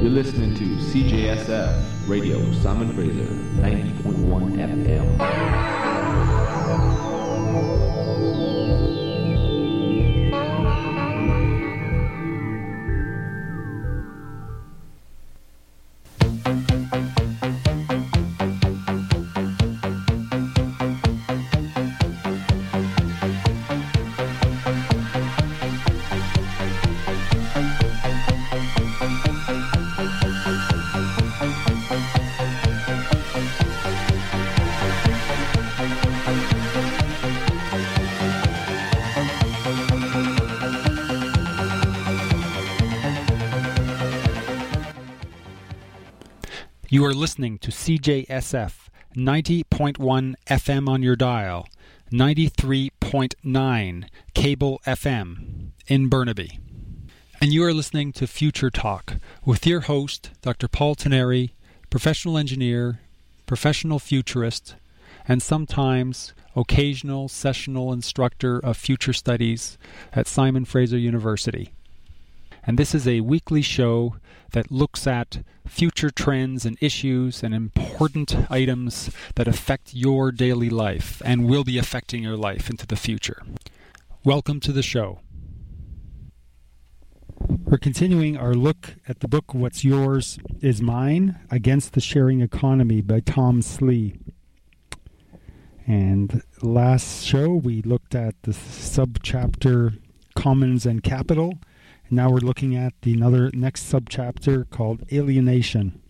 You're listening to CJSF Radio, Simon Fraser, 90.1 FM. You are listening to CJSF 90.1 FM on your dial, 93.9 cable FM in Burnaby. And you are listening to Future Talk with your host, Dr. Paul Teneri, professional engineer, professional futurist, and sometimes occasional sessional instructor of future studies at Simon Fraser University. And this is a weekly show that looks at future trends and issues and important items that affect your daily life and will be affecting your life into the future. Welcome to the show. We're continuing our look at the book What's Yours is Mine Against the Sharing Economy by Tom Slee. And last show we looked at the subchapter Commons and Capital. Now we're looking at the next subchapter called Alienation.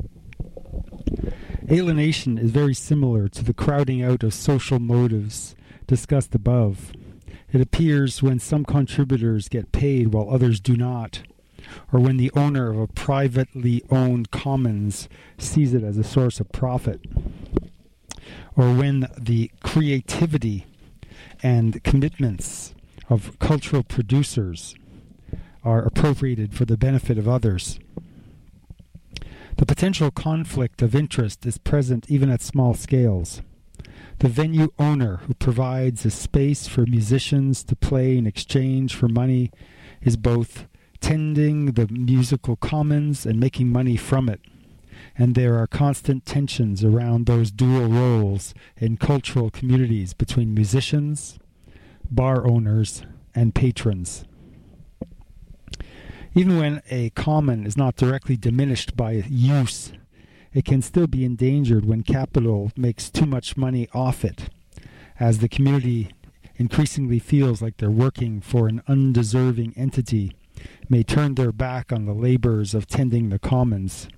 Alienation is very similar to the crowding out of social motives discussed above. It appears when some contributors get paid while others do not, or when the owner of a privately owned commons sees it as a source of profit, or when the creativity and commitments of cultural producers are appropriated for the benefit of others. The potential conflict of interest is present even at small scales. The venue owner who provides a space for musicians to play in exchange for money is both tending the musical commons and making money from it. And there are constant tensions around those dual roles in cultural communities between musicians, bar owners, and patrons. Even when a common is not directly diminished by use, it can still be endangered when capital makes too much money off it, as the community increasingly feels like they're working for an undeserving entity, may turn their back on the labors of tending the commons.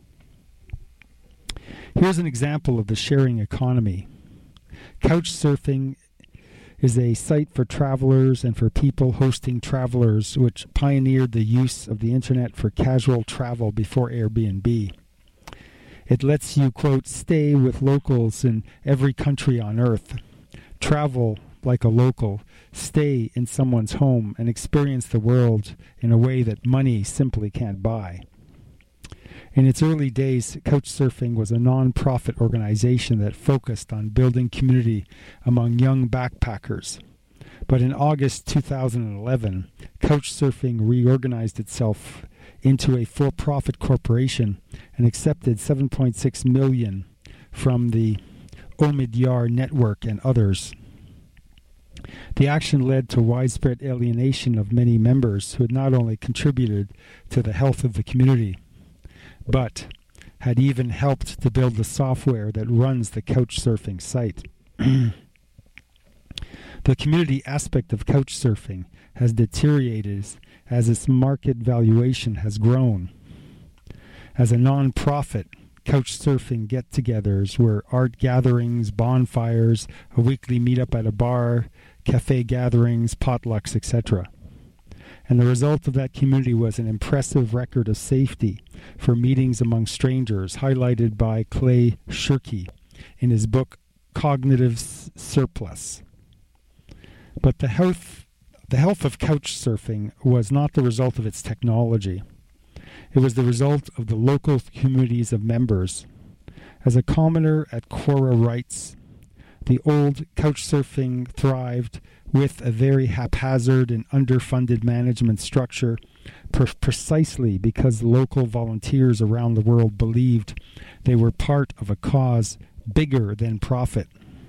Here's an example of the sharing economy. Couchsurfing is a site for travelers and for people hosting travelers, which pioneered the use of the internet for casual travel before Airbnb. It lets you, quote, stay with locals in every country on earth, travel like a local, stay in someone's home, and experience the world in a way that money simply can't buy. In its early days, Couchsurfing was a non-profit organization that focused on building community among young backpackers. But in August 2011, Couchsurfing reorganized itself into a for-profit corporation and accepted $7.6 million from the Omidyar Network and others. The action led to widespread alienation of many members who had not only contributed to the health of the community, but had even helped to build the software that runs the Couchsurfing site. The community aspect of Couchsurfing has deteriorated as its market valuation has grown. As a non-profit, Couchsurfing get-togethers were art gatherings, bonfires, a weekly meetup at a bar, cafe gatherings, potlucks, etc. And the result of that community was an impressive record of safety for meetings among strangers, highlighted by Clay Shirky in his book Cognitive Surplus. But the health of Couchsurfing was not the result of its technology. It was the result of the local communities of members. As a commoner at Quora writes, the old Couchsurfing thrived with a very haphazard and underfunded management structure precisely because local volunteers around the world believed they were part of a cause bigger than profit.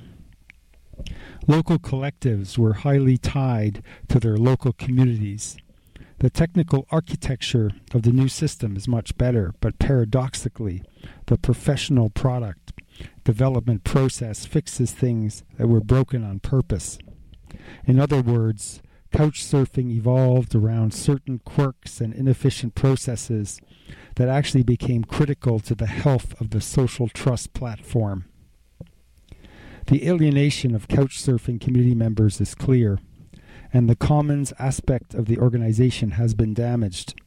Local collectives were highly tied to their local communities. The technical architecture of the new system is much better, but paradoxically, the professional product development process fixes things that were broken on purpose. In other words, Couchsurfing evolved around certain quirks and inefficient processes that actually became critical to the health of the social trust platform. The alienation of Couchsurfing community members is clear, and the commons aspect of the organization has been damaged.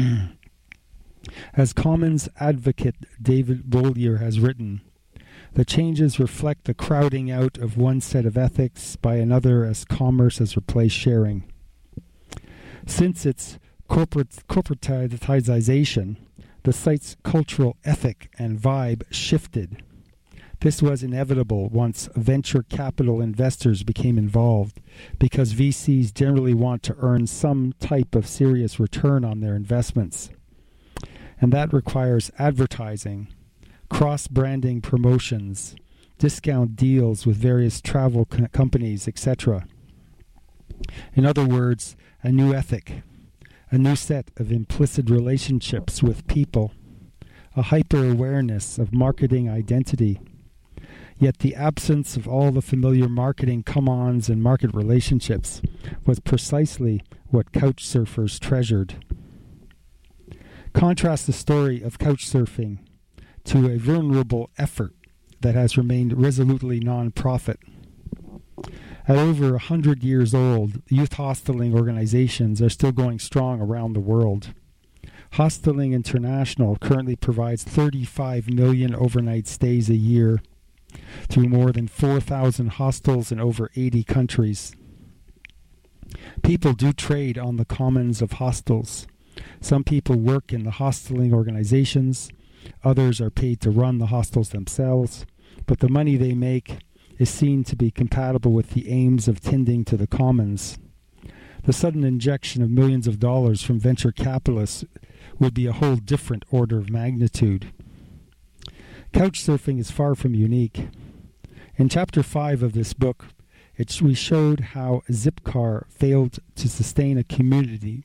As commons advocate David Bollier has written, the changes reflect the crowding out of one set of ethics by another as commerce has replaced sharing. Since its corporatization, the site's cultural ethic and vibe shifted. This was inevitable once venture capital investors became involved, because VCs generally want to earn some type of serious return on their investments. And that requires advertising, cross-branding promotions, discount deals with various travel companies, etc. In other words, a new ethic, a new set of implicit relationships with people, a hyper-awareness of marketing identity. Yet the absence of all the familiar marketing come-ons and market relationships was precisely what Couchsurfers treasured. Contrast the story of Couchsurfing to a vulnerable effort that has remained resolutely non-profit. At over 100 years old, youth hosteling organizations are still going strong around the world. Hosteling International currently provides 35 million overnight stays a year through more than 4,000 hostels in over 80 countries. People do trade on the commons of hostels. Some people work in the hosteling organizations, others are paid to run the hostels themselves, but the money they make is seen to be compatible with the aims of tending to the commons. The sudden injection of millions of dollars from venture capitalists would be a whole different order of magnitude. Couchsurfing is far from unique. In Chapter 5 of this book, we showed how Zipcar failed to sustain a community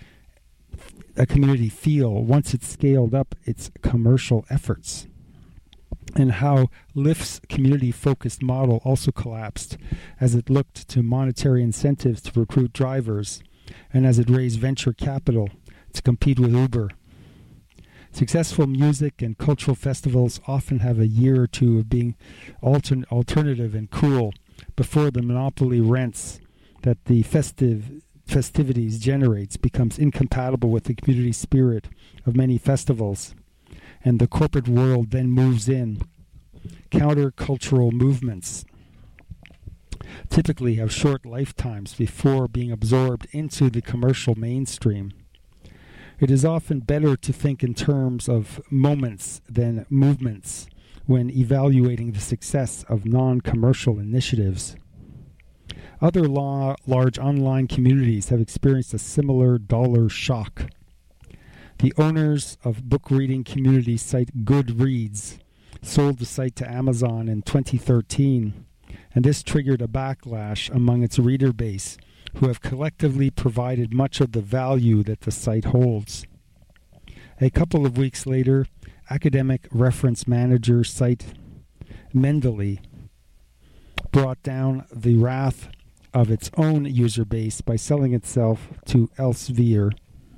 feel once it scaled up its commercial efforts, and how Lyft's community-focused model also collapsed as it looked to monetary incentives to recruit drivers and as it raised venture capital to compete with Uber. Successful music and cultural festivals often have a year or two of being alternative and cool before the monopoly rents that the festivities generates becomes incompatible with the community spirit of many festivals, and the corporate world then moves in. Counter-cultural movements typically have short lifetimes before being absorbed into the commercial mainstream. It is often better to think in terms of moments than movements when evaluating the success of non-commercial initiatives. Other large online communities have experienced a similar dollar shock. The owners of book reading community site Goodreads sold the site to Amazon in 2013, and this triggered a backlash among its reader base, who have collectively provided much of the value that the site holds. A couple of weeks later, academic reference manager site Mendeley brought down the wrath of its own user base by selling itself to Elsevier.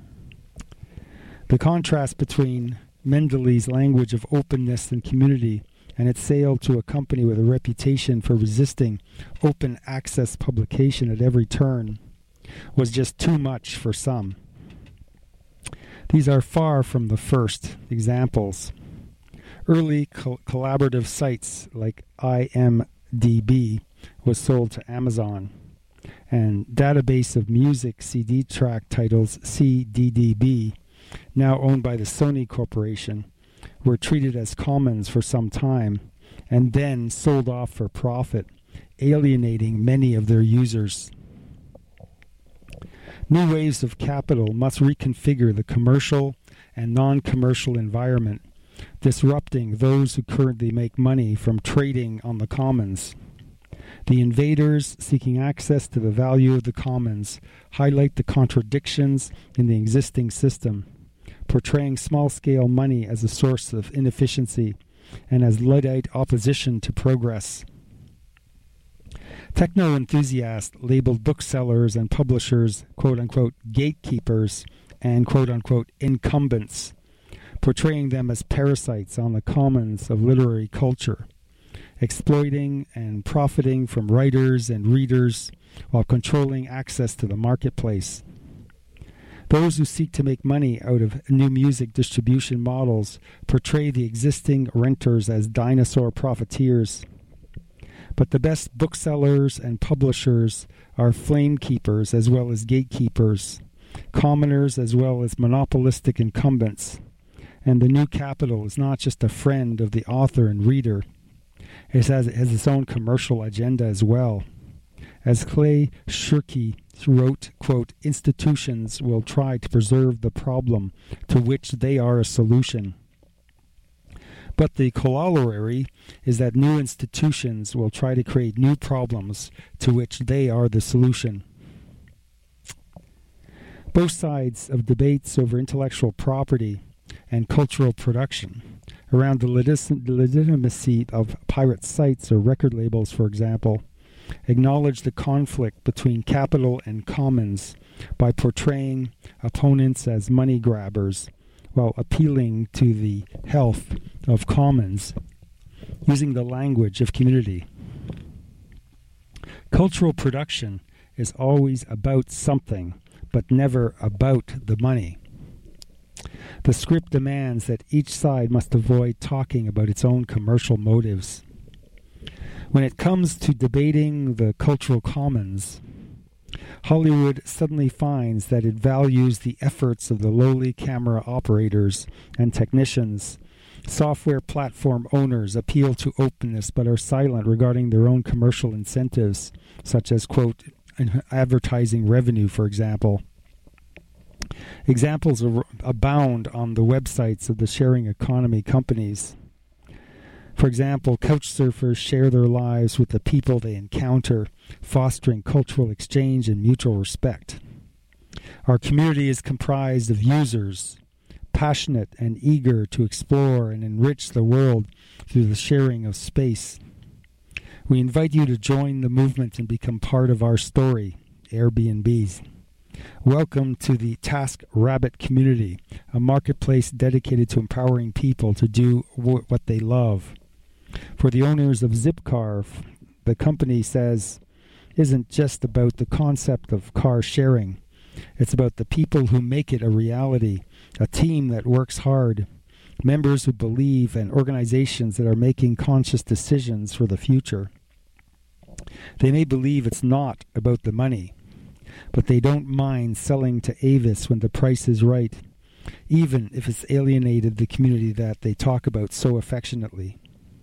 The contrast between Mendeley's language of openness and community and its sale to a company with a reputation for resisting open access publication at every turn was just too much for some. These are far from the first examples. Early collaborative sites like IMDb was sold to Amazon, and database of music CD track titles CDDB, now owned by the Sony Corporation, were treated as commons for some time and then sold off for profit, alienating many of their users. New waves of capital must reconfigure the commercial and non-commercial environment, disrupting those who currently make money from trading on the commons. The invaders seeking access to the value of the commons highlight the contradictions in the existing system, portraying small-scale money as a source of inefficiency and as Luddite opposition to progress. Techno-enthusiasts labeled booksellers and publishers quote-unquote gatekeepers and quote-unquote incumbents, portraying them as parasites on the commons of literary culture, exploiting and profiting from writers and readers while controlling access to the marketplace. Those who seek to make money out of new music distribution models portray the existing renters as dinosaur profiteers. But the best booksellers and publishers are flame keepers as well as gatekeepers, commoners as well as monopolistic incumbents. And the new capital is not just a friend of the author and reader. It has its own commercial agenda as well. As Clay Shirky wrote, quote, institutions will try to preserve the problem to which they are a solution. But the corollary is that new institutions will try to create new problems to which they are the solution. Both sides of debates over intellectual property and cultural production around the legitimacy of pirate sites or record labels, for example, acknowledge the conflict between capital and commons by portraying opponents as money grabbers while appealing to the health of commons, using the language of community. Cultural production is always about something, but never about the money. The script demands that each side must avoid talking about its own commercial motives. When it comes to debating the cultural commons, Hollywood suddenly finds that it values the efforts of the lowly camera operators and technicians. Software platform owners appeal to openness but are silent regarding their own commercial incentives, such as, quote, advertising revenue, for example. Examples abound on the websites of the sharing economy companies. For example, couchsurfers share their lives with the people they encounter, fostering cultural exchange and mutual respect. Our community is comprised of users, passionate and eager to explore and enrich the world through the sharing of space. We invite you to join the movement and become part of our story, Airbnbs. Welcome to the TaskRabbit community, a marketplace dedicated to empowering people to do what they love. For the owners of Zipcar, the company says, isn't just about the concept of car sharing. It's about the people who make it a reality, a team that works hard, members who believe, and organizations that are making conscious decisions for the future. They may believe it's not about the money, but they don't mind selling to Avis when the price is right, even if it's alienated the community that they talk about so affectionately.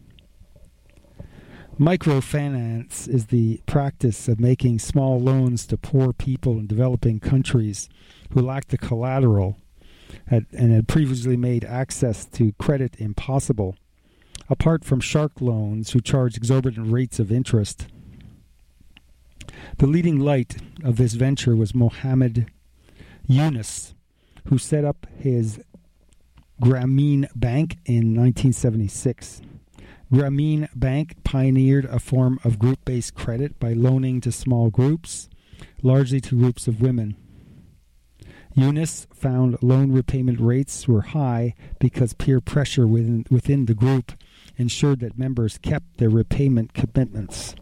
Microfinance is the practice of making small loans to poor people in developing countries who lack the collateral and had previously made access to credit impossible, apart from shark loans who charge exorbitant rates of interest. The leading light of this venture was Mohammed Yunus, who set up his Grameen Bank in 1976. Grameen Bank pioneered a form of group-based credit by loaning to small groups, largely to groups of women. Yunus found loan repayment rates were high because peer pressure within the group ensured that members kept their repayment commitments.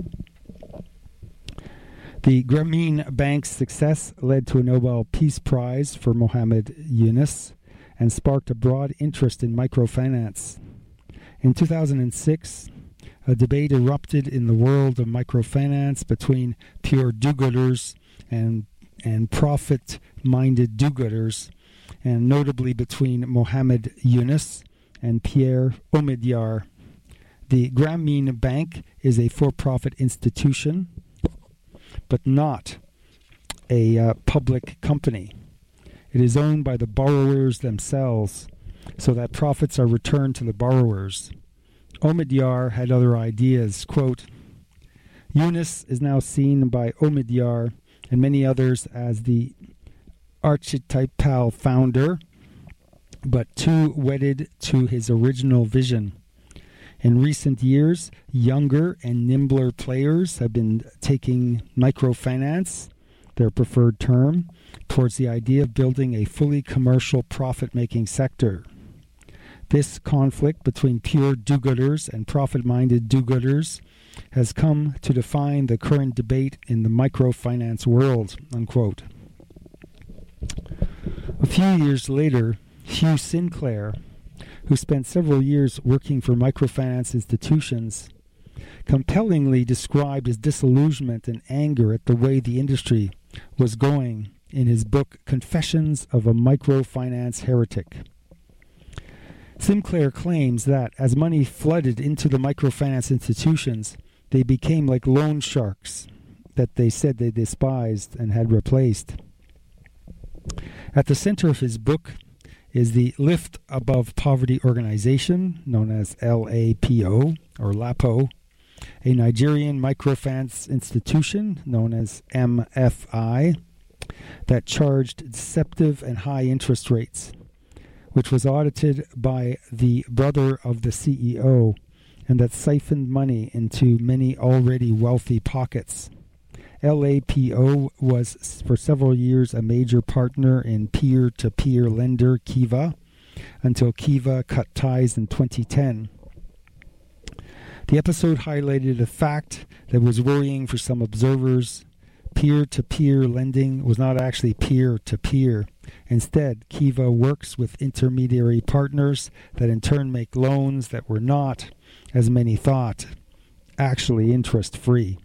The Grameen Bank's success led to a Nobel Peace Prize for Mohammed Yunus and sparked a broad interest in microfinance. In 2006, a debate erupted in the world of microfinance between pure do-gooders and profit-minded do-gooders, and notably between Mohammed Yunus and Pierre Omidyar. The Grameen Bank is a for-profit institution, but not a public company. It is owned by the borrowers themselves, so that profits are returned to the borrowers. Omidyar had other ideas. Quote, Yunus is now seen by Omidyar and many others as the archetypal founder, but too wedded to his original vision. In recent years, younger and nimbler players have been taking microfinance, their preferred term, towards the idea of building a fully commercial profit-making sector. This conflict between pure do-gooders and profit-minded do-gooders has come to define the current debate in the microfinance world, unquote. A few years later, Hugh Sinclair, who spent several years working for microfinance institutions, compellingly described his disillusionment and anger at the way the industry was going in his book Confessions of a Microfinance Heretic. Sinclair claims that as money flooded into the microfinance institutions, they became like loan sharks that they said they despised and had replaced. At the center of his book is the Lift Above Poverty organization, known as LAPO, or LAPO, a Nigerian microfinance institution, known as MFI, that charged deceptive and high interest rates, which was audited by the brother of the CEO, and that siphoned money into many already wealthy pockets. LAPO was for several years a major partner in peer-to-peer lender Kiva, until Kiva cut ties in 2010. The episode highlighted a fact that was worrying for some observers. Peer-to-peer lending was not actually peer-to-peer. Instead, Kiva works with intermediary partners that in turn make loans that were not, as many thought, actually interest-free.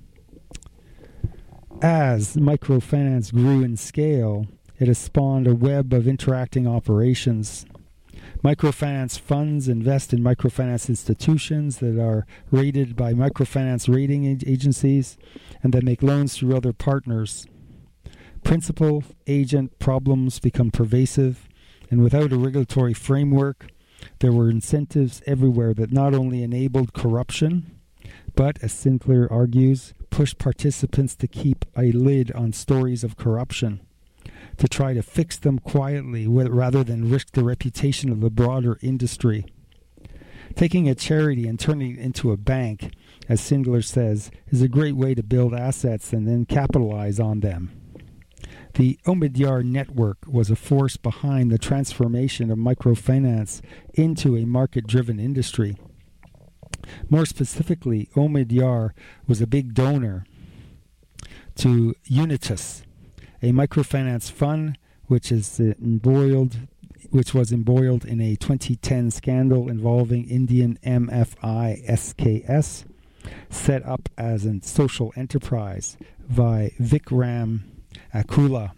As microfinance grew in scale, it has spawned a web of interacting operations. Microfinance funds invest in microfinance institutions that are rated by microfinance rating agencies and that make loans through other partners. Principal-agent problems become pervasive, and without a regulatory framework, there were incentives everywhere that not only enabled corruption, but, as Sinclair argues, pushed participants to keep a lid on stories of corruption, to try to fix them quietly rather than risk the reputation of the broader industry. Taking a charity and turning it into a bank, as Sinclair says, is a great way to build assets and then capitalize on them. The Omidyar network was a force behind the transformation of microfinance into a market-driven industry. More specifically, Omidyar was a big donor to Unitas, a microfinance fund which was embroiled in a 2010 scandal involving Indian MFI SKS, set up as a social enterprise by Vikram Akula,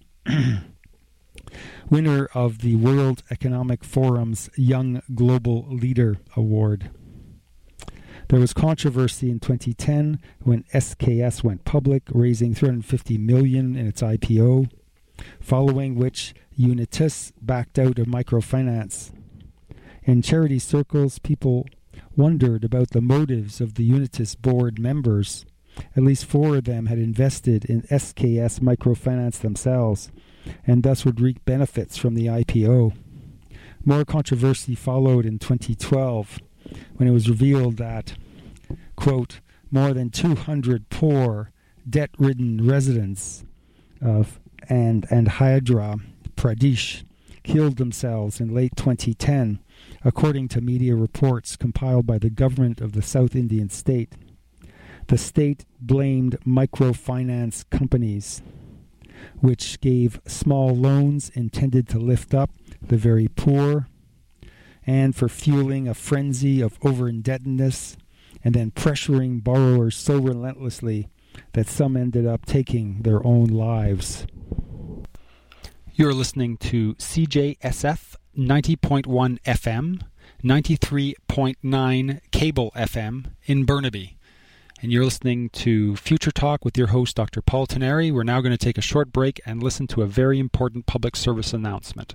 winner of the World Economic Forum's Young Global Leader Award. There was controversy in 2010 when SKS went public, raising $350 million in its IPO, following which Unitas backed out of microfinance. In charity circles, people wondered about the motives of the Unitas board members. At least 4 of them had invested in SKS microfinance themselves, and thus would reap benefits from the IPO. More controversy followed in 2012, when it was revealed that, quote, more than 200 poor, debt-ridden residents of Andhra Pradesh killed themselves in late 2010, according to media reports compiled by the government of the South Indian state. The state blamed microfinance companies, which gave small loans intended to lift up the very poor, and for fueling a frenzy of over-indebtedness and then pressuring borrowers so relentlessly that some ended up taking their own lives. You're listening to CJSF 90.1 FM, 93.9 cable FM in Burnaby, and you're listening to Future Talk with your host, Dr. Paul Teneri. We're now going to take a short break and listen to a very important public service announcement.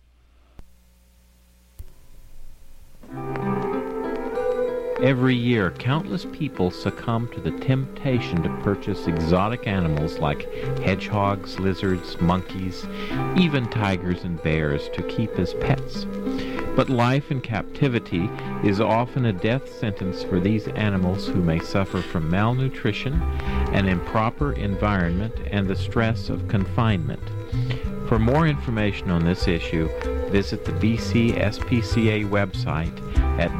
Every year, countless people succumb to the temptation to purchase exotic animals like hedgehogs, lizards, monkeys, even tigers and bears to keep as pets. But life in captivity is often a death sentence for these animals who may suffer from malnutrition, an improper environment, and the stress of confinement. For more information on this issue, visit the BC SPCA website at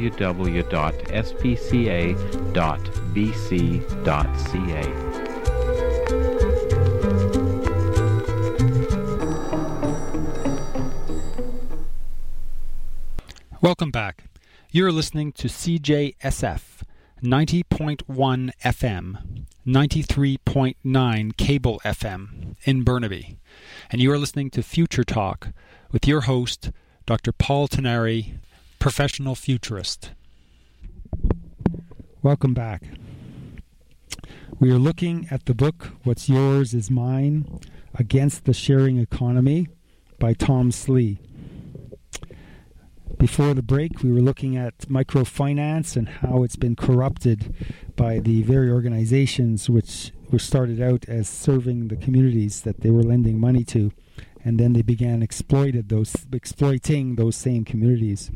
www.spca.bc.ca. Welcome back. You're listening to CJSF 90.1 FM, 93.9 cable FM in Burnaby. And you are listening to Future Talk with your host, Dr. Paul Teneri, professional futurist. Welcome back. We are looking at the book, What's Yours is Mine, Against the Sharing Economy by Tom Slee. Before the break, we were looking at microfinance and how it's been corrupted by the very organizations which were started out as serving the communities that they were lending money to, and then they began exploiting those same communities.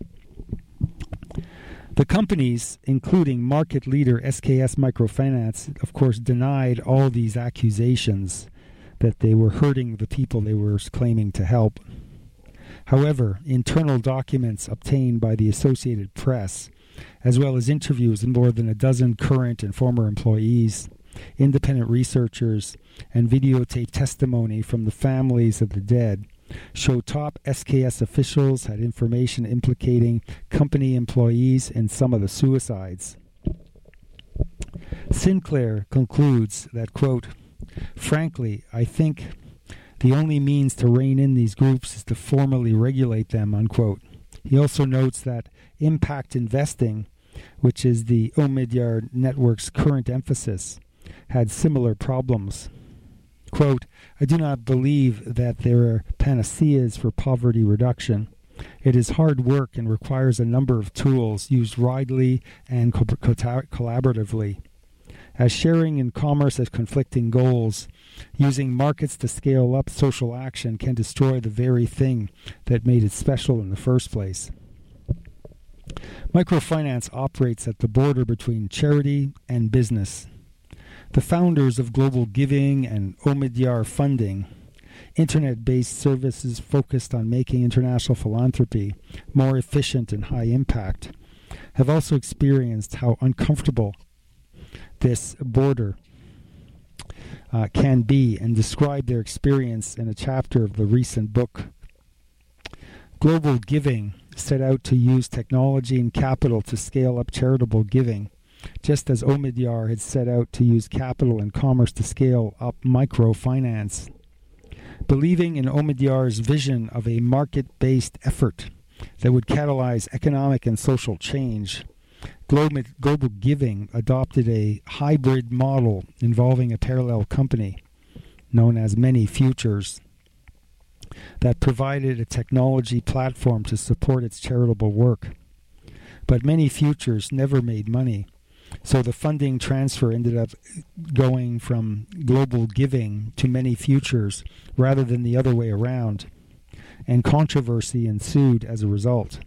The companies, including market leader SKS Microfinance, of course, denied all these accusations that they were hurting the people they were claiming to help. However, internal documents obtained by the Associated Press, as well as interviews with more than a dozen current and former employees, independent researchers, and videotaped testimony from the families of the dead, show top SKS officials had information implicating company employees in some of the suicides. Sinclair concludes that, quote, "Frankly, I think the only means to rein in these groups is to formally regulate them," unquote. He also notes that impact investing, which is the Omidyar network's current emphasis, had similar problems. Quote, "I do not believe that there are panaceas for poverty reduction. It is hard work and requires a number of tools used widely and collaboratively. As sharing and commerce has conflicting goals, using markets to scale up social action can destroy the very thing that made it special in the first place." Microfinance operates at the border between charity and business. The founders of Global Giving and Omidyar Funding, internet-based services focused on making international philanthropy more efficient and high impact, have also experienced how uncomfortable this border can be, and describe their experience in a chapter of the recent book. Global Giving set out to use technology and capital to scale up charitable giving, just as Omidyar had set out to use capital and commerce to scale up microfinance. Believing in Omidyar's vision of a market-based effort that would catalyze economic and social change, Global Giving adopted a hybrid model involving a parallel company known as Many Futures that provided a technology platform to support its charitable work. But Many Futures never made money, so the funding transfer ended up going from Global Giving to Many Futures rather than the other way around, and controversy ensued as a result.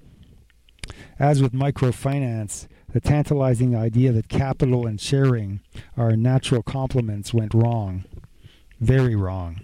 As with microfinance, the tantalizing idea that capital and sharing are natural complements went wrong. Very wrong.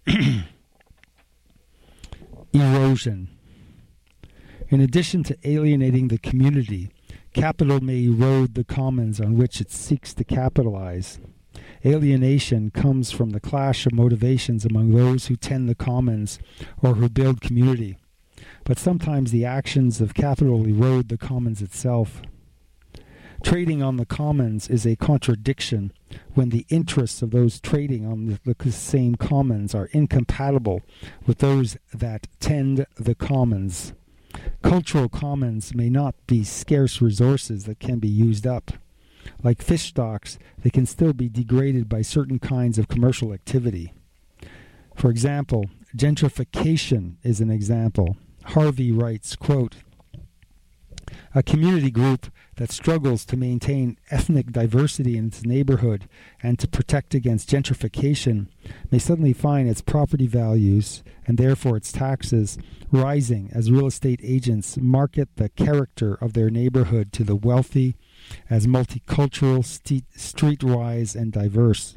Erosion. In addition to alienating the community, capital may erode the commons on which it seeks to capitalize. Alienation comes from the clash of motivations among those who tend the commons or who build community. But sometimes the actions of capital erode the commons itself. Trading on the commons is a contradiction when the interests of those trading on the same commons are incompatible with those that tend the commons. Cultural commons may not be scarce resources that can be used up. Like fish stocks, they can still be degraded by certain kinds of commercial activity. For example, gentrification is an example. Harvey writes, quote, "A community group that struggles to maintain ethnic diversity in its neighborhood and to protect against gentrification may suddenly find its property values, and therefore its taxes, rising as real estate agents market the character of their neighborhood to the wealthy as multicultural, streetwise, and diverse.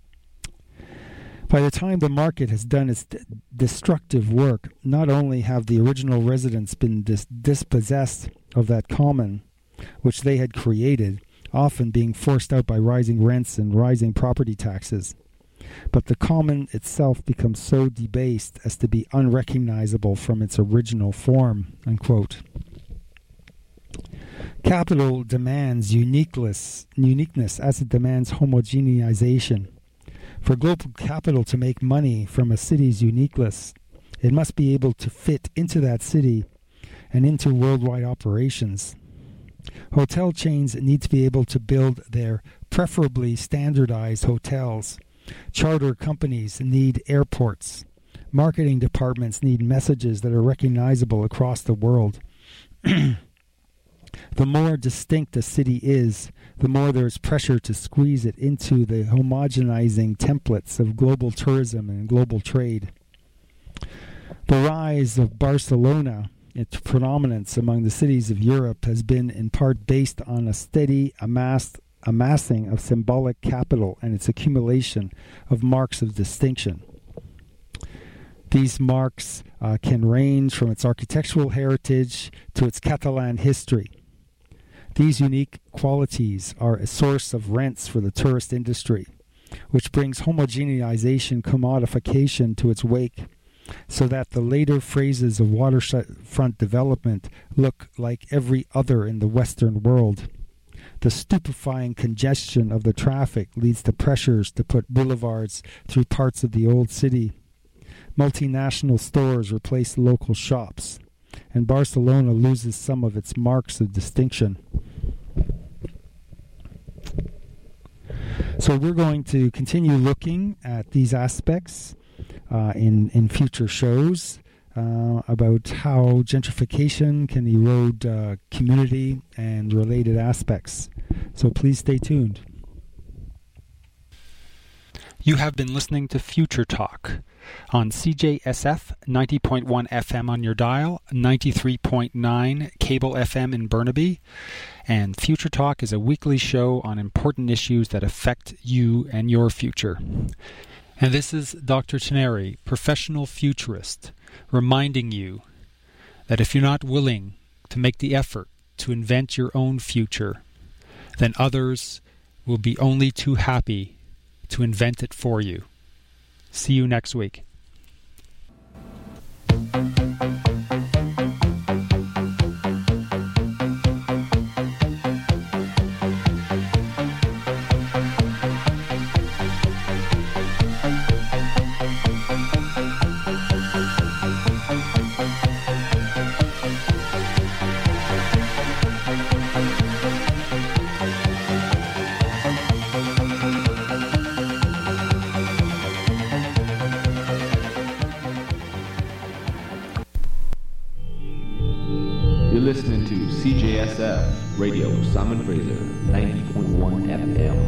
By the time the market has done its destructive work, not only have the original residents been dispossessed of that common which they had created, often being forced out by rising rents and rising property taxes, but the common itself becomes so debased as to be unrecognizable from its original form." Unquote. Capital demands uniqueness as it demands homogenization. For global capital to make money from a city's uniqueness, it must be able to fit into that city and into worldwide operations. Hotel chains need to be able to build their preferably standardized hotels. Charter companies need airports. Marketing departments need messages that are recognizable across the world. The more distinct a city is, the more there is pressure to squeeze it into the homogenizing templates of global tourism and global trade. The rise of Barcelona, its predominance among the cities of Europe, has been in part based on a steady amassing of symbolic capital and its accumulation of marks of distinction. These marks can range from its architectural heritage to its Catalan history. These unique qualities are a source of rents for the tourist industry, which brings homogenization commodification to its wake, so that the later phases of waterfront development look like every other in the Western world. The stupefying congestion of the traffic leads to pressures to put boulevards through parts of the old city. Multinational stores replace local shops, and Barcelona loses some of its marks of distinction. So we're going to continue looking at these aspects in future shows about how gentrification can erode community and related aspects. So please stay tuned. You have been listening to Future Talk on CJSF 90.1 FM on your dial, 93.9 cable FM in Burnaby, and Future Talk is a weekly show on important issues that affect you and your future. And this is Dr. Teneri, professional futurist, reminding you that if you're not willing to make the effort to invent your own future, then others will be only too happy to invent it for you. See you next week. Listening to CJSF Radio Simon Fraser 90.1 FM.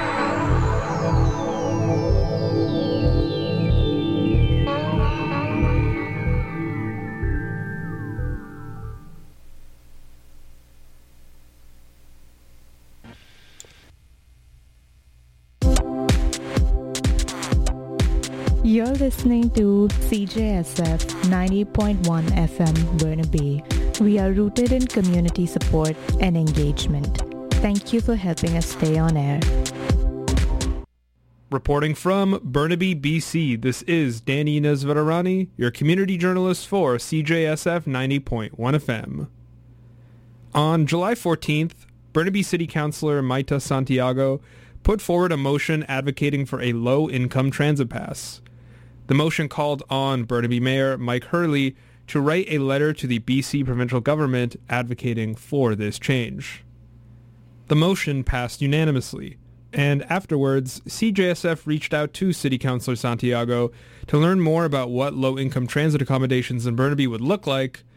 You're listening to CJSF 90.1 FM Burnaby. We are rooted in community support and engagement. Thank you for helping us stay on air. Reporting from Burnaby, BC, this is Danny Nesvararani, your community journalist for CJSF 90.1 FM. On July 14th, Burnaby City Councillor Maita Santiago put forward a motion advocating for a low-income transit pass. The motion called on Burnaby Mayor Mike Hurley to write a letter to the BC provincial government advocating for this change. The motion passed unanimously, and afterwards, CJSF reached out to City Councilor Santiago to learn more about what low-income transit accommodations in Burnaby would look like,